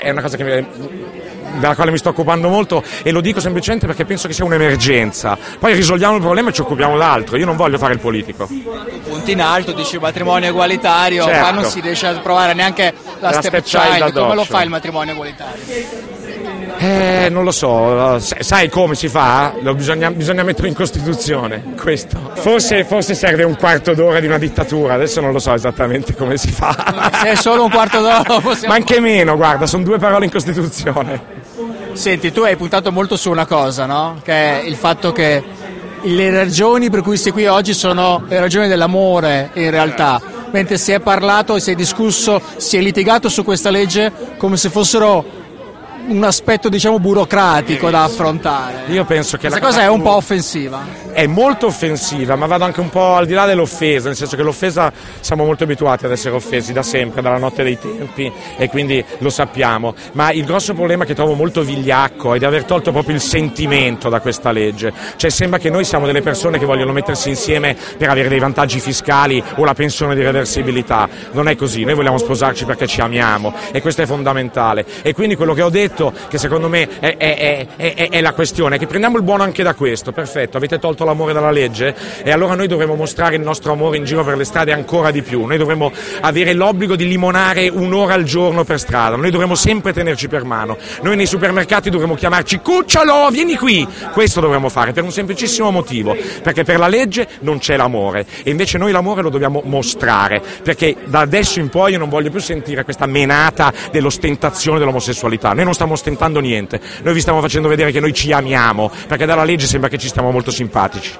è una cosa della quale mi sto occupando molto, e lo dico semplicemente perché penso che sia un'emergenza. Poi risolviamo il problema e ci occupiamo d'altro. Io non voglio fare il politico. Punti in alto, dici matrimonio egualitario, certo. ma non si riesce a provare neanche la stepchild. Come lo fa il matrimonio egualitario? Non lo so, sai come si fa? Bisogna metterlo in Costituzione, questo. Forse serve un quarto d'ora di una dittatura, adesso non lo so esattamente come si fa. Se è solo un quarto d'ora possiamo... Ma anche meno, guarda, sono 2 parole in Costituzione. Senti, tu hai puntato molto su una cosa, no? Che è il fatto che le ragioni per cui sei qui oggi sono le ragioni dell'amore, in realtà. Mentre si è parlato, si è discusso, si è litigato su questa legge come se fossero un aspetto, diciamo, burocratico da affrontare. Io penso che questa cosa è un po' offensiva. È molto offensiva, ma vado anche un po' al di là dell'offesa, nel senso che l'offesa siamo molto abituati ad essere offesi da sempre, dalla notte dei tempi, e quindi lo sappiamo. Ma il grosso problema che trovo molto vigliacco è di aver tolto proprio il sentimento da questa legge. Cioè sembra che noi siamo delle persone che vogliono mettersi insieme per avere dei vantaggi fiscali o la pensione di reversibilità. Non è così, noi vogliamo sposarci perché ci amiamo, e questo è fondamentale. E quindi quello che ho detto, che secondo me è la questione, è che prendiamo il buono anche da questo. Perfetto, avete tolto l'amore dalla legge, e allora noi dovremmo mostrare il nostro amore in giro per le strade ancora di più. Noi dovremmo avere l'obbligo di limonare 1 ora al giorno per strada, noi dovremmo sempre tenerci per mano, noi nei supermercati dovremmo chiamarci cucciolo, vieni qui. Questo dovremmo fare per un semplicissimo motivo, perché per la legge non c'è l'amore, e invece noi l'amore lo dobbiamo mostrare, perché da adesso in poi io non voglio più sentire questa menata dell'ostentazione dell'omosessualità. Noi non stiamo ostentando niente, noi vi stiamo facendo vedere che noi ci amiamo, perché dalla legge sembra che ci stiamo molto simpatici.